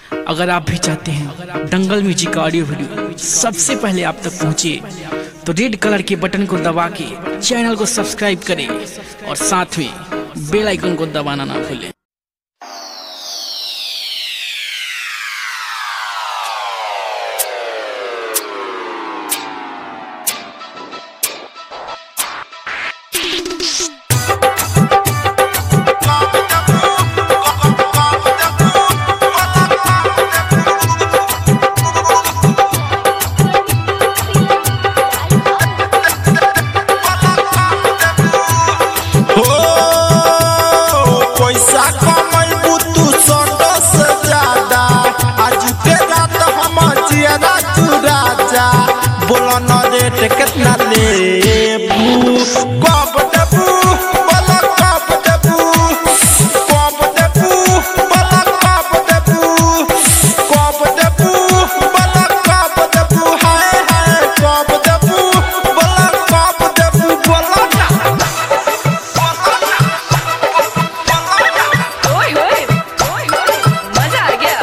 अगर आप भी चाहते हैं दंगल म्यूजिक का ऑडियो वीडियो सबसे पहले आप तक पहुंचे तो रेड कलर के बटन को दबा के चैनल को सब्सक्राइब करें और साथ में बेल आइकन को दबाना ना भूलें। कितना लेबू कब देबू बोला कब देबू कब देबू बोला कब देबू कब देबू बोला कब देबू हाय हाय कब देबू बोला कब देबू बोला ओए ओए मजा आ गया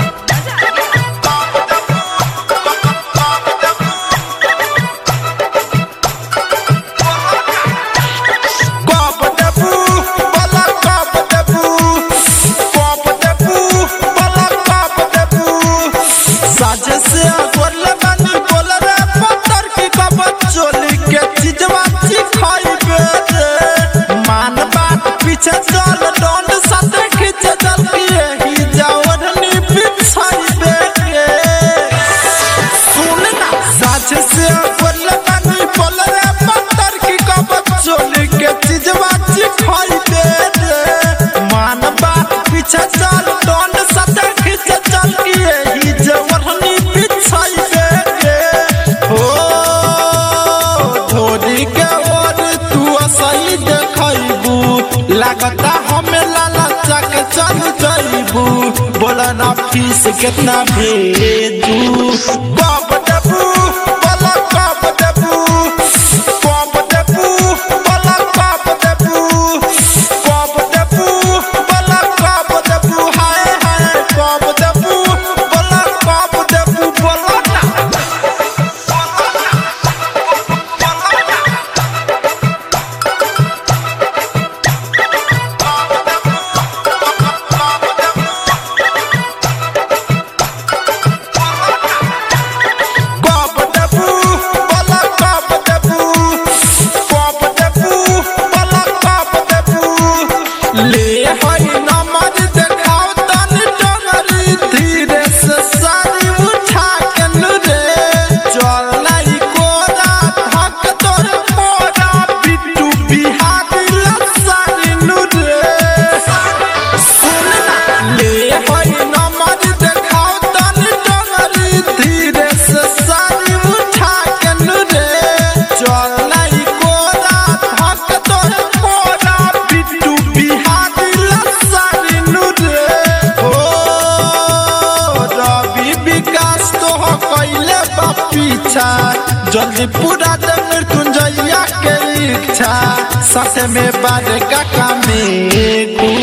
लगता हमें लालचा के चल जाइबू बोला ना फीस कितना भेजू कब देबू बोला कब देबू कब देबू बोला कब देबू कब देबू बोला कब देबू हाय हाय कब देबू बोला कब देबू बोला जल्दी पूरा दे मृत्युंजया के इच्छा साथे में बारे का कामे